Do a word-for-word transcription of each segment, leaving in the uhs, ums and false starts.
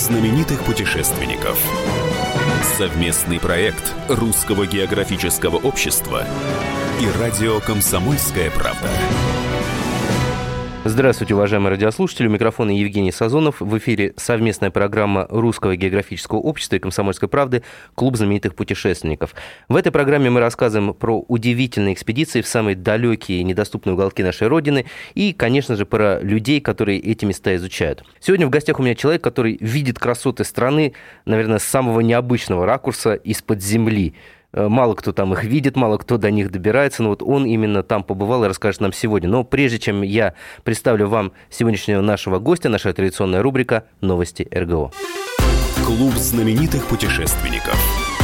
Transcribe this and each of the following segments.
знаменитых путешественников. Совместный проект Русского географического общества и радио «Комсомольская правда». Здравствуйте, уважаемые радиослушатели. У микрофона Евгений Сазонов. В эфире совместная программа Русского географического общества и «Комсомольской правды» «Клуб знаменитых путешественников». В этой программе мы рассказываем про удивительные экспедиции в самые далекие и недоступные уголки нашей Родины и, конечно же, про людей, которые эти места изучают. Сегодня в гостях у меня человек, который видит красоты страны, наверное, с самого необычного ракурса из-под земли. Мало кто там их видит, мало кто до них добирается, но вот он именно там побывал и расскажет нам сегодня. Но прежде чем я представлю вам сегодняшнего нашего гостя, наша традиционная рубрика «Новости эр гэ о». Клуб знаменитых путешественников.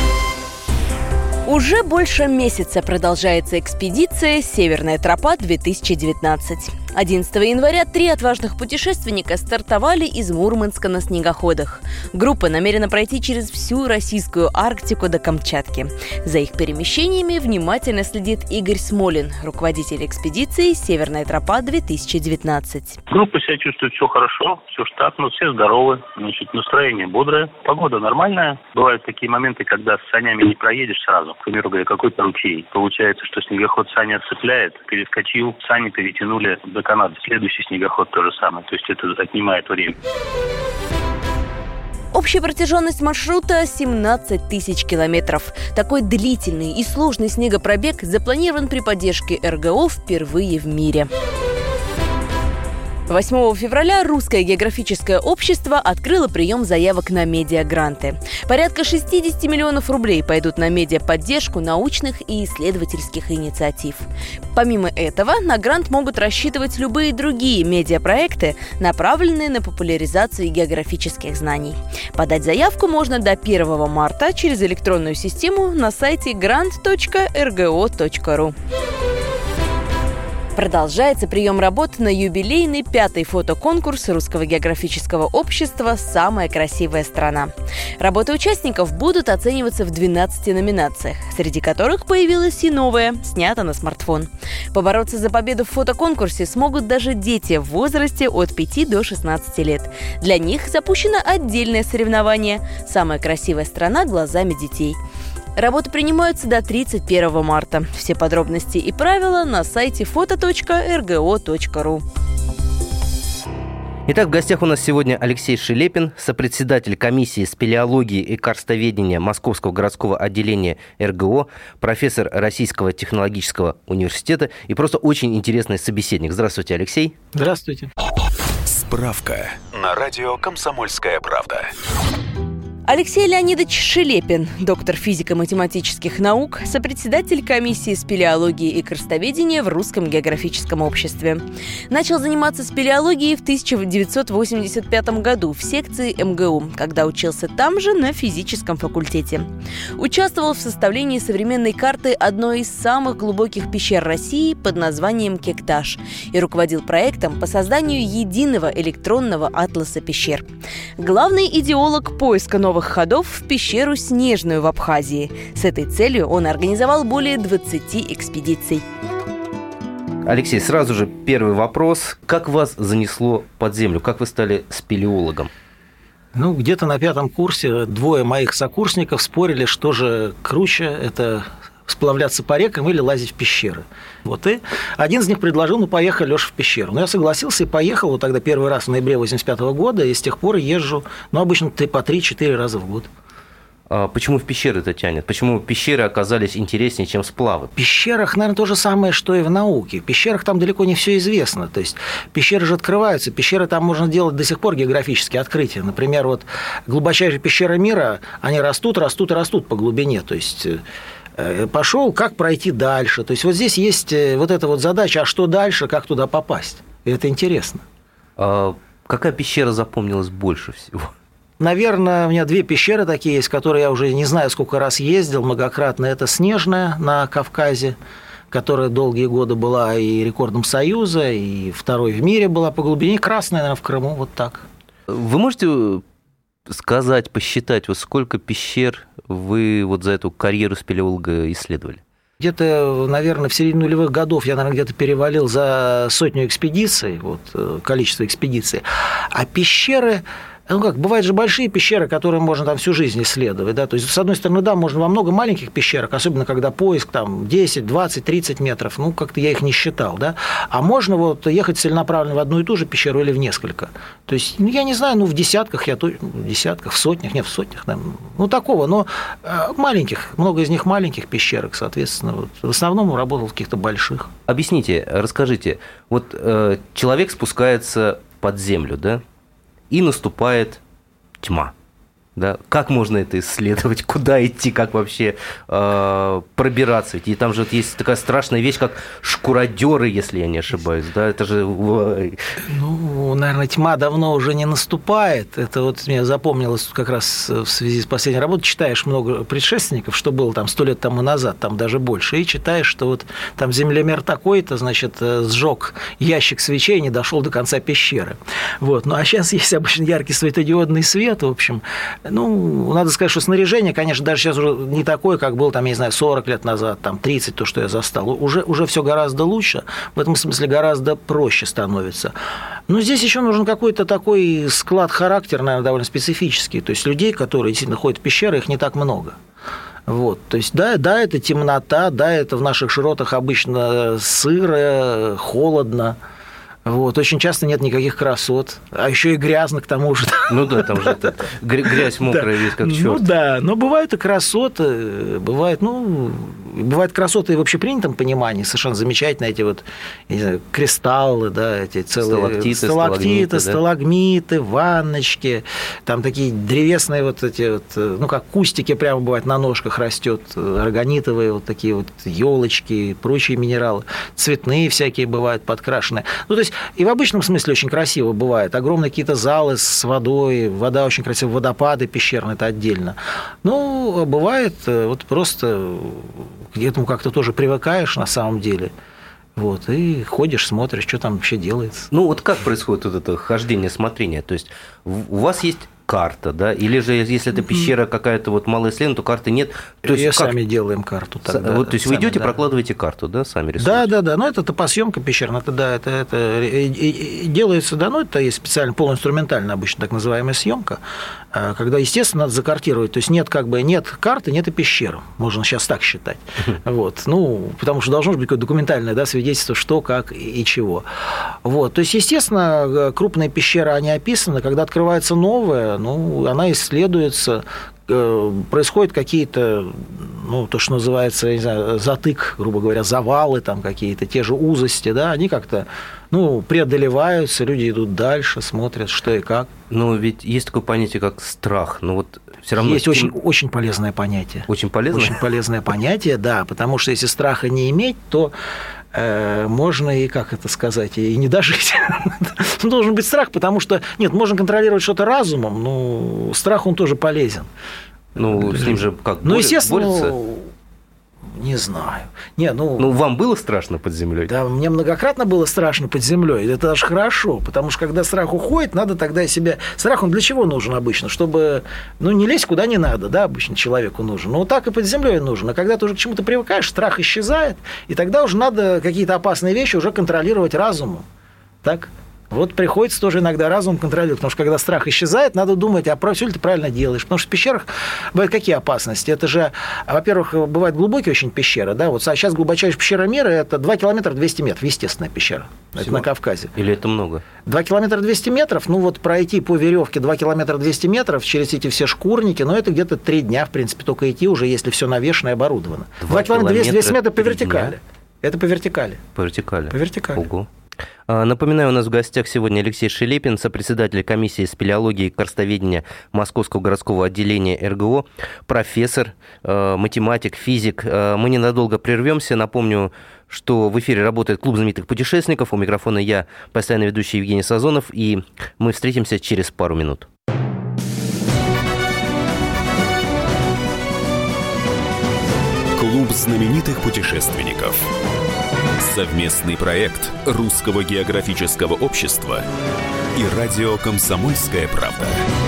Уже больше месяца продолжается экспедиция «Северная тропа-две тысячи девятнадцать». одиннадцатого января три отважных путешественника стартовали из Мурманска на снегоходах. Группа намерена пройти через всю российскую Арктику до Камчатки. За их перемещениями внимательно следит Игорь Смолин, руководитель экспедиции «Северная тропа-две тысячи девятнадцать». Группа себя чувствует все хорошо, все штатно, все здоровы, значит, настроение бодрое, погода нормальная. Бывают такие моменты, когда с санями не проедешь сразу. К примеру говоря, какой-то ручей. Получается, что снегоход сани отцепляет, перескочил, сани перетянули до каната. Следующий снегоход то же самое. То есть это отнимает время. Общая протяженность маршрута семнадцать тысяч километров. Такой длительный и сложный снегопробег запланирован при поддержке эр гэ о впервые в мире. восьмого февраля Русское географическое общество открыло прием заявок на медиагранты. Порядка шестьдесят миллионов рублей пойдут на медиаподдержку научных и исследовательских инициатив. Помимо этого, на грант могут рассчитывать любые другие медиапроекты, направленные на популяризацию географических знаний. Подать заявку можно до первого марта через электронную систему на сайте грант точка эр гэ о точка ру. Продолжается прием работ на юбилейный пятый фотоконкурс Русского географического общества «Самая красивая страна». Работы участников будут оцениваться в двенадцати номинациях, среди которых появилась и новая, снята на смартфон. Побороться за победу в фотоконкурсе смогут даже дети в возрасте от пяти до шестнадцати лет. Для них запущено отдельное соревнование «Самая красивая страна глазами детей». Работы принимаются до тридцать первого марта. Все подробности и правила на сайте фото точка эр гэ о точка ру. Итак, в гостях у нас сегодня Алексей Шелепин, сопредседатель комиссии спелеологии и карстоведения Московского городского отделения эр гэ о, профессор Российского технологического университета и просто очень интересный собеседник. Здравствуйте, Алексей. Здравствуйте. Справка на радио «Комсомольская правда». Алексей Леонидович Шелепин, доктор физико-математических наук, сопредседатель комиссии спелеологии и карстоведения в Русском географическом обществе. Начал заниматься спелеологией в тысяча девятьсот восемьдесят пятом году в секции эм гэ у, когда учился там же на физическом факультете. Участвовал в составлении современной карты одной из самых глубоких пещер России под названием Кекташ и руководил проектом по созданию единого электронного атласа пещер. Главный идеолог поиска новых новых ходов в пещеру Снежную в Абхазии. С этой целью он организовал более двадцати экспедиций. Алексей, сразу же первый вопрос. Как вас занесло под землю? Как вы стали спелеологом? Ну, где-то на пятом курсе двое моих сокурсников спорили, что же круче, это сплавляться по рекам или лазить в пещеры. Вот и один из них предложил, ну, поехали, Лёша, в пещеру. Ну, я согласился и поехал, вот тогда первый раз в ноябре восемьдесят пятого года, и с тех пор езжу, ну, обычно по три-четыре раза в год. А почему в пещеры это тянет? Почему пещеры оказались интереснее, чем сплавы? В пещерах, наверное, то же самое, что и в науке. В пещерах там далеко не все известно. То есть пещеры же открываются, пещеры там можно делать до сих пор географические открытия. Например, вот глубочайшие пещеры мира, они растут, растут и растут по глубине. То есть пошел, как пройти дальше. То есть вот здесь есть вот эта вот задача, а что дальше, как туда попасть. И это интересно. А какая пещера запомнилась больше всего? Наверное, у меня две пещеры такие есть, которые я уже не знаю, сколько раз ездил многократно. Это Снежная на Кавказе, которая долгие годы была и рекордом Союза, и второй в мире была по глубине. И Красная, наверное, в Крыму, вот так. Вы можете сказать, посчитать, вот сколько пещер вы вот за эту карьеру спелеолога исследовали? Где-то, наверное, в середине нулевых годов я, наверное, где-то перевалил за сотню экспедиций, вот, количество экспедиций. А пещеры, Ну как, бывают же большие пещеры, которые можно там всю жизнь исследовать, да, то есть, с одной стороны, да, можно во много маленьких пещерок, особенно когда поиск там десять, двадцать, тридцать метров, ну, как-то я их не считал, да, а можно вот ехать целенаправленно в одну и ту же пещеру или в несколько, то есть, ну, я не знаю, ну, в десятках, я то, в десятках, в сотнях, нет, в сотнях, да, ну, такого, но маленьких, много из них маленьких пещерок, соответственно, вот, в основном работал в каких-то больших. Объясните, расскажите, вот э, человек спускается под землю, да, и наступает тьма. Да? Как можно это исследовать? Куда идти? Как вообще э, пробираться? И там же вот есть такая страшная вещь, как шкуродеры, если я не ошибаюсь. Да? Это же... Ну, наверное, тьма давно уже не наступает. Это вот мне запомнилось как раз в связи с последней работой. Читаешь много предшественников, что было там сто лет тому назад, там даже больше, и читаешь, что вот там землемер такой-то, значит, сжег ящик свечей и не дошел до конца пещеры. Вот. Ну, а сейчас есть обычно яркий светодиодный свет, в общем. Ну, надо сказать, что снаряжение, конечно, даже сейчас уже не такое, как было, там, я не знаю, сорок лет назад, там, тридцать, то, что я застал. Уже, уже все гораздо лучше, в этом смысле гораздо проще становится. Но здесь еще нужен какой-то такой склад характера, наверное, довольно специфический. То есть людей, которые действительно ходят в пещеры, их не так много. Вот, то есть, да, да, это темнота, да, это в наших широтах обычно сыро, холодно. Вот, очень часто нет никаких красот, а еще и грязно к тому же. Ну да, там же это, грязь мокрая весь как черт. Ну да, но бывают и красоты, бывают, ну, бывают красоты и в общепринятом понимании, совершенно замечательные эти вот, я не знаю, кристаллы, да, эти целые сталактиты, сталактиты, сталагмиты, сталагмиты, да? Ванночки, там такие древесные вот эти вот, ну как кустики прямо бывает на ножках растет, органитовые вот такие вот елочки, прочие минералы, цветные всякие бывают подкрашенные. Ну то есть и в обычном смысле очень красиво бывает. Огромные какие-то залы с водой, вода очень красивая, водопады пещерные, это отдельно. Ну, бывает вот просто к этому как-то тоже привыкаешь на самом деле. Вот, и ходишь, смотришь, что там вообще делается. Ну, вот как происходит вот это хождение, смотрение? То есть у вас есть карта, да? Или же, если это пещера какая-то вот малоисследованная, то карты нет. То есть и как... сами делаем карту. Так, да, вот, то есть сами, вы идете, да. прокладываете карту, да, сами рисуете? Да, да, да. Ну, это топосъемка пещерная, это, да, это, это и, и, и делается, да, ну, это есть специально полуинструментальная обычно так называемая съемка, когда, естественно, надо закартировать. То есть нет как бы нет карты, нет и пещеры. Можно сейчас так считать. Вот. Ну, потому что должно быть какое-то документальное, да, свидетельство, что, как и чего. Вот. То есть, естественно, крупные пещеры, они описаны. Когда открывается новая, ну, она исследуется, происходят какие-то, ну, то, что называется, я не знаю, затык, грубо говоря, завалы там какие-то, те же узости, да, они как-то, ну, преодолеваются, люди идут дальше, смотрят, что и как. Но ведь есть такое понятие, как страх, но вот все равно... Есть очень, очень полезное понятие. Очень полезное? Очень полезное понятие, да, потому что если страха не иметь, то э, можно и, как это сказать, и не дожить. Должен быть страх, потому что, нет, можно контролировать что-то разумом, но страх, он тоже полезен. Ну, с ним же как, ну, естественно, борется? Не знаю. Не, ну, ну, вам было страшно под землей? Да, мне многократно было страшно под землей. Это даже хорошо, потому что когда страх уходит, надо тогда себя... Страх, он для чего нужен обычно? Чтобы, ну, не лезть куда не надо, да, обычно человеку нужен. Но вот так и под землей нужен. А когда ты уже к чему-то привыкаешь, страх исчезает, и тогда уже надо какие-то опасные вещи уже контролировать разумом. Так? Вот приходится тоже иногда разум контролировать, потому что когда страх исчезает, надо думать, а все ли ты правильно делаешь. Потому что в пещерах бывают какие опасности? Это же, во-первых, бывают глубокие очень пещеры, да, вот сейчас глубочайшая пещера мира – это два километра двести метров, естественная пещера. Всего? Это на Кавказе. Или это много? два километра двести метров, ну вот пройти по веревке два километра двести метров через эти все шкурники, ну это где-то три дня, в принципе, только идти уже, если все навешено и оборудовано. два километра двести метров по вертикали. Это по вертикали. По вертикали? По вертикали. Ого. Напоминаю, у нас в гостях сегодня Алексей Шелепин, сопредседатель комиссии спелеологии и карстоведения Московского городского отделения эр гэ о, профессор, математик, физик. Мы ненадолго прервемся. Напомню, что в эфире работает клуб знаменитых путешественников. У микрофона я, постоянно ведущий Евгений Сазонов, и мы встретимся через пару минут. Клуб знаменитых путешественников. Совместный проект Русского географического общества и радио «Комсомольская правда».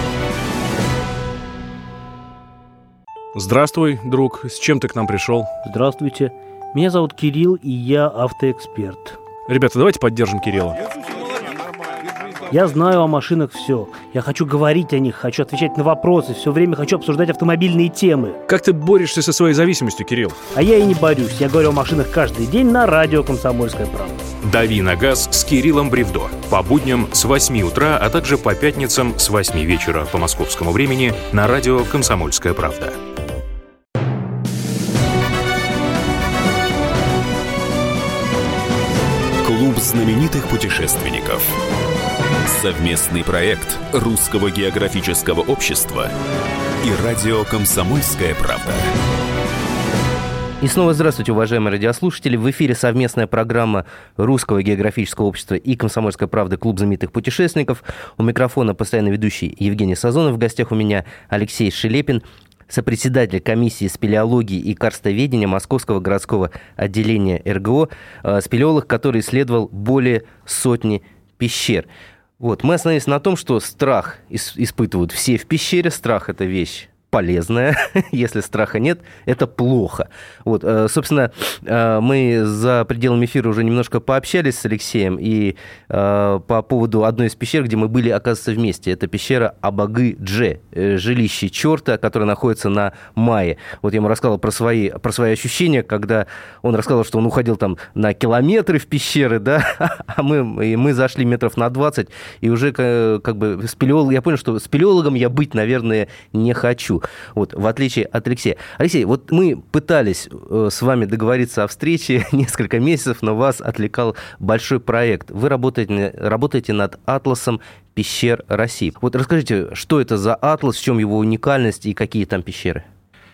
Здравствуй, друг. С чем ты к нам пришел? Здравствуйте. Меня зовут Кирилл, и я автоэксперт. Ребята, давайте поддержим Кирилла. Я знаю о машинах все. Я хочу говорить о них, хочу отвечать на вопросы, все время хочу обсуждать автомобильные темы. Как ты борешься со своей зависимостью, Кирилл? А я и не борюсь. Я говорю о машинах каждый день на радио «Комсомольская правда». «Дави на газ» с Кириллом Бревдо. По будням с восьми утра, а также по пятницам с восьми вечера по московскому времени на радио «Комсомольская правда». Клуб знаменитых путешественников. Совместный проект Русского географического общества и радио «Комсомольская правда». И снова здравствуйте, уважаемые радиослушатели. В эфире совместная программа Русского географического общества и «Комсомольской правды» «Клуб знаменитых путешественников». У микрофона постоянно ведущий Евгений Сазонов. В гостях у меня Алексей Шелепин, сопредседатель комиссии спелеологии и карстоведения Московского городского отделения эр гэ о, спелеолог, который исследовал более сотни пещер. Вот, мы остановились на том, что страх испытывают все в пещере. Страх – это вещь полезная. Если страха нет, это плохо. Вот, собственно, мы за пределами эфира уже немножко пообщались с Алексеем и по поводу одной из пещер, где мы были, оказывается, вместе. Это пещера Абагы-Дже, жилище черта, которое находится на Мае. Вот я ему рассказал про свои, про свои ощущения, когда он рассказал, что он уходил там на километры в пещеры, да, а мы, и мы зашли метров на двадцать, и уже как бы спелеолог, я понял, что спелеологом я быть, наверное, не хочу. Вот, в отличие от Алексея. Алексей, вот мы пытались э, с вами договориться о встрече несколько месяцев, но вас отвлекал большой проект. Вы работаете, работаете над атласом пещер России. Вот расскажите, что это за атлас, в чем его уникальность и какие там пещеры?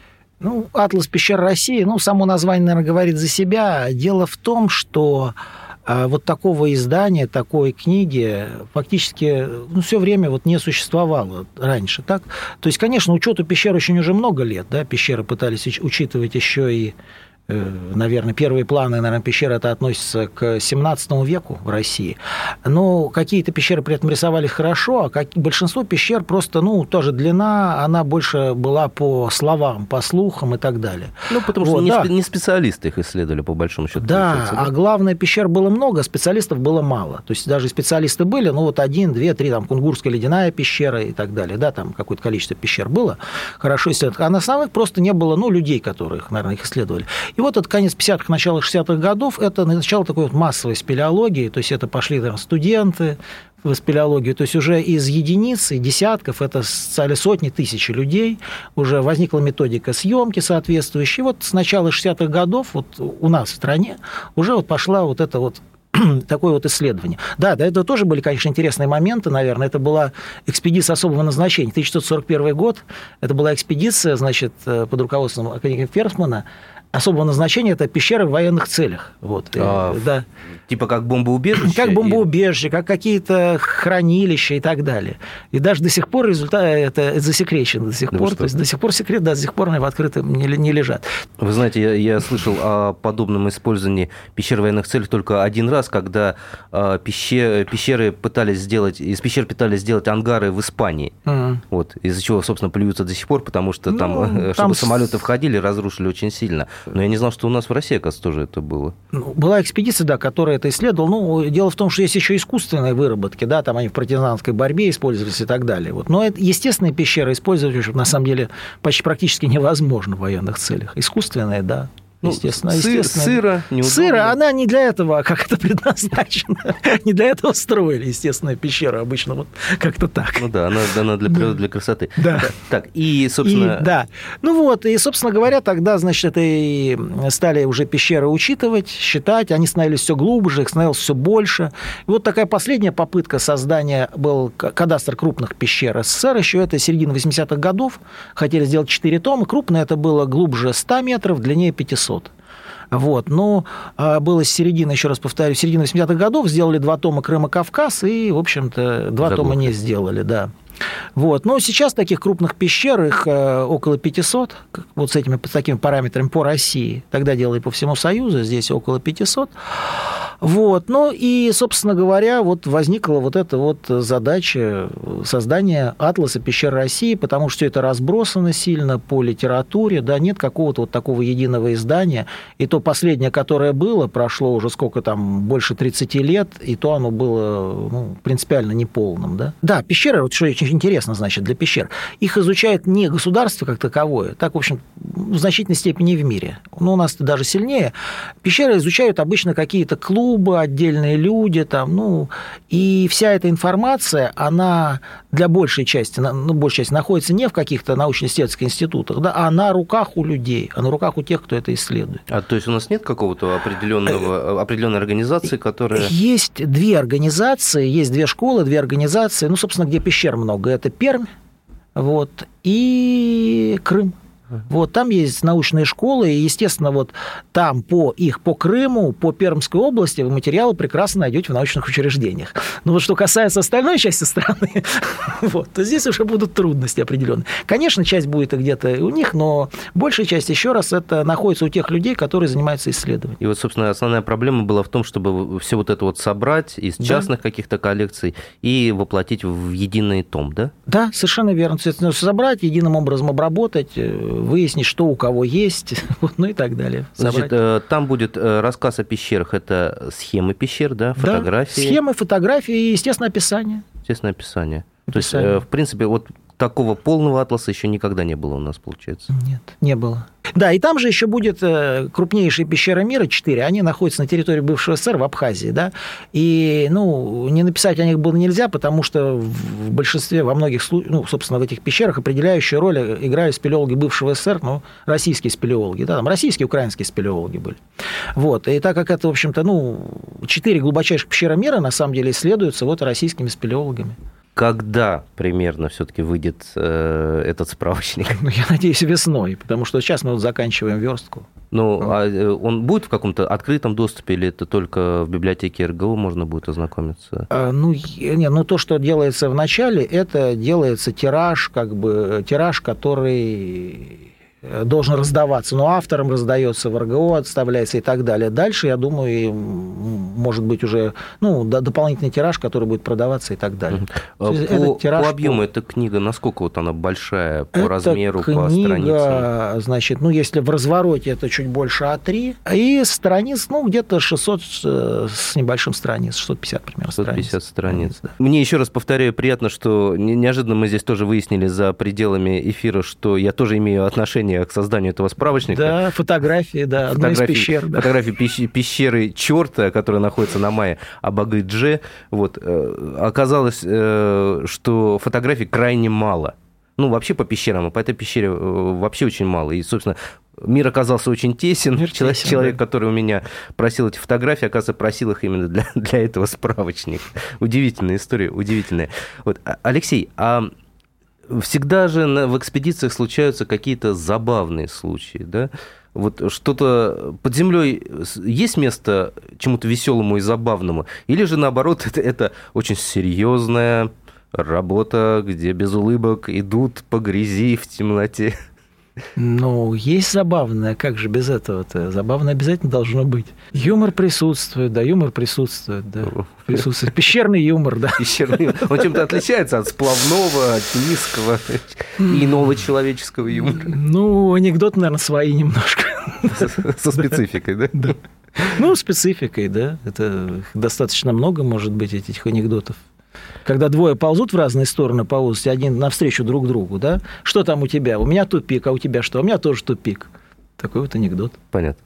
Ну, атлас пещер России, ну, само название, наверное, говорит за себя. Дело в том, что вот такого издания, такой книги фактически ну, все время вот не существовало раньше. Так? То есть, конечно, учету пещер очень уже много лет. Да? Пещеры пытались учитывать еще и, наверное, первые планы, наверное, пещеры это относится к семнадцатому веку в России. Но какие-то пещеры при этом рисовали хорошо, а как... большинство пещер просто, ну, тоже длина, она больше была по словам, по слухам и так далее. Ну, потому вот, что не, да. спе... не специалисты их исследовали, по большому счету. Да, да, а главное, пещер было много, специалистов было мало. То есть даже специалисты были, ну, вот один, две, три, там, Кунгурская ледяная пещера и так далее, да, там какое-то количество пещер было хорошо исследовано. А на основных просто не было, ну, людей, которые, наверное, их исследовали. И вот это конец пятидесятых, начало шестидесятых годов, это начало такой вот массовой спелеологии, то есть это пошли там, студенты в спелеологию, то есть уже из единиц и десятков, это стали сотни тысяч людей, уже возникла методика съемки соответствующая. И вот с начала шестидесятых годов вот у нас в стране уже вот пошла вот эта вот такое вот исследование. Да, да, это тоже были, конечно, интересные моменты, наверное. Это была экспедиция особого назначения. тысяча девятьсот сорок первый год. Это была экспедиция, значит, под руководством академика Ферсмана. Особого назначения – это пещеры в военных целях. Вот, а, да. Типа как бомбоубежище? Как бомбоубежище, как какие-то хранилища и так далее. И даже до сих пор результат это засекречено до сих да пор. То есть до сих пор секрет, да, до сих пор они в открытом не, не лежат. Вы знаете, я, я слышал о подобном использовании пещер в военных целях только один раз, когда пещеры, пещеры пытались сделать, из пещер пытались сделать ангары в Испании. Mm. Вот, из-за чего, собственно, плюются до сих пор, потому что там, ну, чтобы там... самолеты входили, разрушили очень сильно. Но я не знал, что у нас в России, оказывается, тоже это было. Была экспедиция, да, которая это исследовала. Ну, дело в том, что есть еще искусственные выработки, да, там они в партизанской борьбе использовались и так далее. Вот. Но это, естественные пещеры использовать, в общем, на самом деле, почти практически невозможно в военных целях. Искусственные, да. Ну, естественно, сы- естественно. Сыра, неудобно. Сыра, она не для этого, как это предназначено. Не для этого строили, естественно, пещеру обычно вот как-то так. Ну да, она дана для природы, для красоты. Да. Так, и, собственно... И, да. Ну вот, и, собственно говоря, тогда, значит, это и стали уже пещеры учитывать, считать, они становились все глубже, их становилось все больше. И вот такая последняя попытка создания был кадастр крупных пещер СССР, еще это середина восьмидесятых годов, хотели сделать четыре тома, крупное это было глубже ста метров, длиннее пятисот. Вот. Но было с середины, еще раз повторю, середины восьмидесятых годов, сделали два тома Крым и Кавказ, и, в общем-то, два Заглохли. тома не сделали, да. Вот. Но сейчас таких крупных пещер, их около пятисот, вот с этими, с такими параметрами по России. Тогда делали по всему Союзу, здесь около пятисот. Вот. Ну и, собственно говоря, вот возникла вот эта вот задача создания атласа пещер России, потому что это разбросано сильно по литературе, да, нет какого-то вот такого единого издания. И то последнее, которое было, прошло уже сколько там, больше тридцати лет, и то оно было, ну, принципиально неполным, да. Да, пещеры, вот что очень интересно, значит, для пещер, их изучает не государство как таковое, так, в общем, в значительной степени в мире, но у нас даже сильнее. Пещеры изучают обычно какие-то клубы, отдельные люди, там, ну, и вся эта информация, она для большей части, ну, большей части находится не в каких-то научно-исследовательских институтах, да, а на руках у людей, а на руках у тех, кто это исследует. А то есть у нас нет какого-то определенного, определенной организации, которая... Есть две организации, есть две школы, две организации, ну, собственно, где пещер много, это Пермь, вот, и Крым. Вот, там есть научные школы, и, естественно, вот там по их, по Крыму, по Пермской области вы материалы прекрасно найдете в научных учреждениях. Но вот что касается остальной части страны, вот, то здесь уже будут трудности определенные. Конечно, часть будет и где-то у них, но большая часть, еще раз, это находится у тех людей, которые занимаются исследованием. И вот, собственно, основная проблема была в том, чтобы все вот это вот собрать из частных да. каких-то коллекций и воплотить в единый том, да? Да, совершенно верно. Собрать, единым образом обработать, выяснить, что у кого есть, ну и так далее. Собрать. Значит, там будет рассказ о пещерах, это схемы пещер, да, фотографии? Да, схемы, фотографии и, естественно, описание. Естественно, описание. описание. То есть, в принципе, вот такого полного атласа еще никогда не было у нас, получается? Нет, не было. Да, и там же еще будет крупнейшая пещера мира, четыре, они находятся на территории бывшего СССР в Абхазии, да, и, ну, не написать о них было нельзя, потому что в большинстве, во многих случаях, ну, собственно, в этих пещерах определяющую роль играли спелеологи бывшего СССР, ну, российские спелеологи, да, там российские, украинские спелеологи были. Вот, и так как это, в общем-то, ну, четыре глубочайших пещеры мира, на самом деле, исследуются вот российскими спелеологами. Когда примерно все-таки выйдет э, этот справочник? Ну, я надеюсь, весной, потому что сейчас мы вот заканчиваем верстку. Ну, вот. А он будет в каком-то открытом доступе или это только в библиотеке эр гэ у можно будет ознакомиться? А, ну, не, ну, то, что делается в начале, это делается тираж, как бы тираж, который должен раздаваться, но авторам раздается в эр гэ о, отставляется и так далее. Дальше, я думаю, может быть уже ну, дополнительный тираж, который будет продаваться и так далее. По, тираж, по объему по... эта книга, насколько вот она большая по эта размеру, книга, по страницам? Значит, ну, если в развороте это чуть больше а три, и страниц, ну, где-то шестьсот с небольшим страниц, шестьсот пятьдесят примерно шестьсот пятьдесят страниц. страниц. Да. Мне еще раз повторяю, приятно, что неожиданно мы здесь тоже выяснили за пределами эфира, что я тоже имею отношение к созданию этого справочника. Да, фотографии, да, одной из пещер. Да. Фотографии пещеры черта, которая находится на Майя Абагы-Дже. Вот. Оказалось, что фотографий крайне мало. Ну, вообще по пещерам, а по этой пещере вообще очень мало. И, собственно, мир оказался очень тесен. Мир человек, тесен, человек да. который у меня просил эти фотографии, оказывается, просил их именно для, для этого справочника. Удивительная история, удивительная. Вот. Алексей, а всегда же в экспедициях случаются какие-то забавные случаи, да? Вот что-то под землей есть место чему-то веселому и забавному? Или же, наоборот, это, это очень серьезная работа, где без улыбок идут по грязи в темноте? Ну, есть забавное, как же без этого-то? Забавное обязательно должно быть. Юмор присутствует, да, юмор присутствует, да. Присутствует. Пещерный юмор, да. Пещерный юмор. Он чем-то отличается от сплавного, от низкого и иного человеческого юмора. Ну, анекдоты, наверное, свои немножко. Со спецификой, да? Да. Ну, спецификой, да. Это достаточно много, может быть, этих анекдотов. Когда двое ползут в разные стороны по улице, один навстречу друг другу, да? Что там у тебя? У меня тупик, а у тебя что? У меня тоже тупик. Такой вот анекдот. Понятно.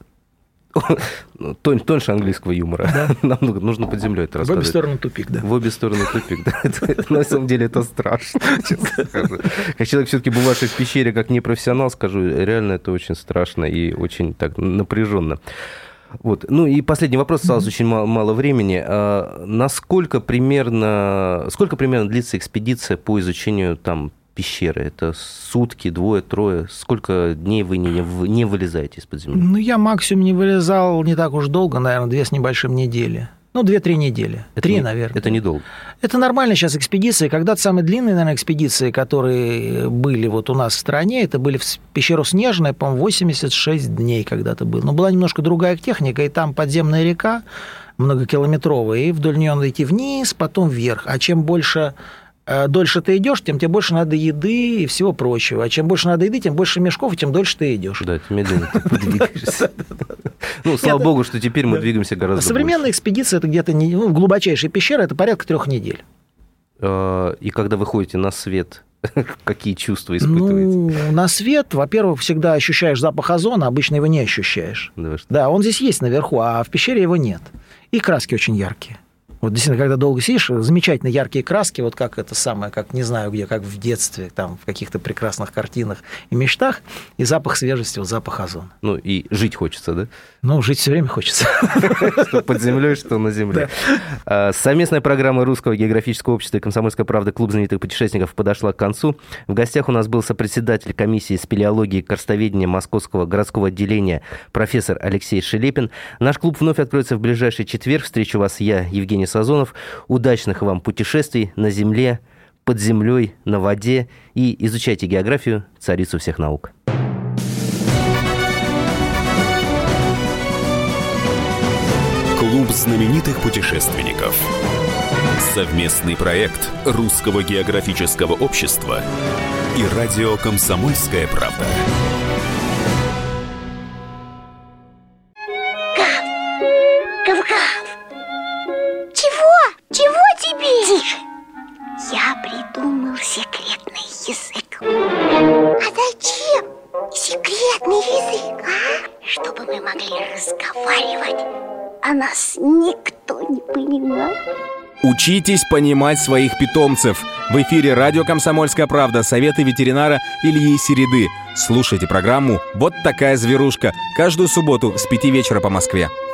Тон, тоньше английского юмора. Да. Нам нужно под землей это рассказать. В обе стороны тупик, да. В обе стороны тупик, да. Это, это, на самом деле это страшно, честно скажу. Как человек, все-таки бывавший в пещере, как непрофессионал, скажу, реально это очень страшно и очень так напряженно. Вот. Ну и последний вопрос, осталось mm-hmm. очень мало, мало времени. А насколько примерно, сколько примерно длится экспедиция по изучению там пещеры? Это сутки, двое, трое? Сколько дней вы не, не вылезаете из-под земли? Ну, я максимум не вылезал не так уж долго, наверное, две с небольшим недели. Ну, две-три недели. Это Три, не, наверное. Это недолго. Это нормально сейчас экспедиции. Когда-то самые длинные, наверное, экспедиции, которые были вот у нас в стране, это были в пещеру Снежная, по-моему, восемьдесят шесть дней когда-то было. Но была немножко другая техника, и там подземная река многокилометровая, и вдоль нее надо идти вниз, потом вверх. А чем больше... дольше ты идешь, тем тебе больше надо еды и всего прочего. А чем больше надо еды, тем больше мешков, и тем дольше ты идешь. Да, это медленно ты двигаешься. Ну, слава богу, что теперь мы двигаемся гораздо больше. Современная экспедиция, это где-то в глубочайшей пещере, это порядка трех недель. И когда вы ходите на свет, какие чувства испытываете? Ну, на свет, во-первых, всегда ощущаешь запах озона, обычно его не ощущаешь. Да, да, он здесь есть наверху, а в пещере его нет. И краски очень яркие. Вот действительно, когда долго сидишь, замечательно яркие краски, вот как это самое, как не знаю где, как в детстве, там, в каких-то прекрасных картинах и мечтах, и запах свежести, вот запах озона. Ну, и жить хочется, да? Ну, жить все время хочется. Что под землей, что на земле. Совместная программа Русского географического общества и «Комсомольская правда» «Клуб знаменитых путешественников» подошла к концу. В гостях у нас был сопредседатель комиссии спелеологии и карстоведения Московского городского отделения профессор Алексей Шелепин. Наш клуб вновь откроется в ближайший четверг. Встречу вас я, Евгений Сазонов. Удачных вам путешествий на земле, под землей, на воде. И изучайте географию, царицу всех наук. Клуб знаменитых путешественников. Совместный проект Русского географического общества и радио «Комсомольская правда». Тише! Я придумал секретный язык. А зачем секретный язык, а? Чтобы мы могли разговаривать, а нас никто не понимал. Учитесь понимать своих питомцев. В эфире радио «Комсомольская правда». Советы ветеринара Ильи Середы. Слушайте программу «Вот такая зверушка» каждую субботу с пяти вечера по Москве.